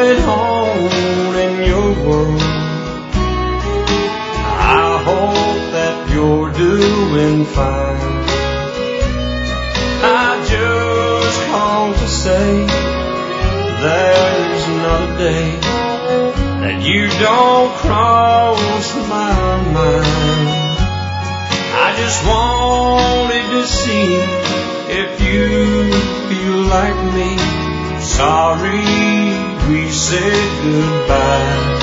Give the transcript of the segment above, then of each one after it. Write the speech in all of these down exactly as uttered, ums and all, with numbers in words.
going on in your world? I hope that you're doing fine. I just called to say there's not a day that you don't cross my mind. I just wanted to see if you feel like me. Sorry we said goodbye.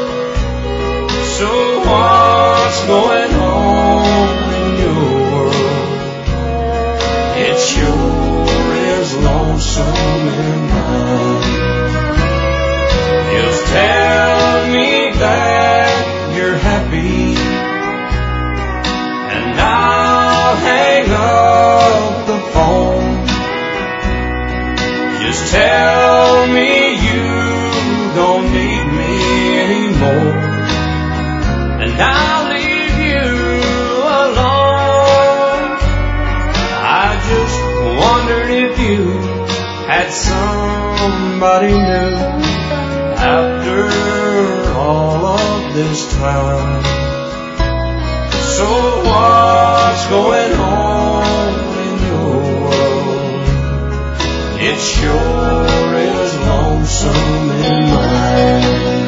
So what's going on in your world? It sure is lonesome in mine. Just tell me that you're happy, and I'll hang up the phone. Just tell me you don't need me anymore, and I'll leave you alone. I just wondered if you had somebody new after all of this time. So what's going on in your world? It sure is lonesome in mine.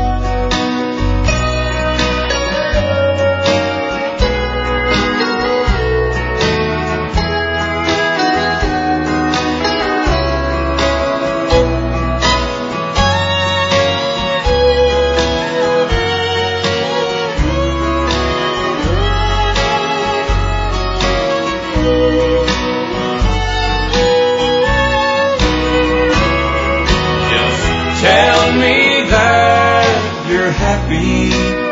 Happy,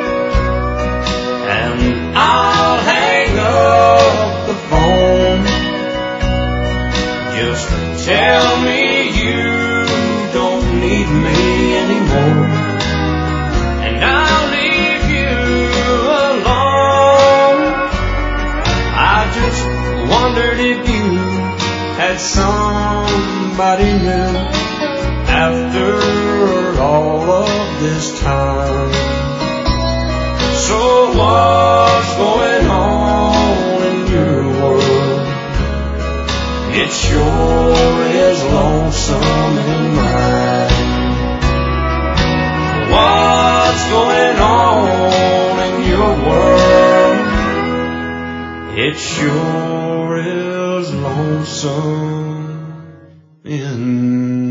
and I'll hang up the phone. Just tell me you don't need me anymore, and I'll leave you alone. I just wondered if you had somebody new after all of this time. So what's going on in your world? It sure is lonesome in mine. What's going on in your world? It sure is lonesome in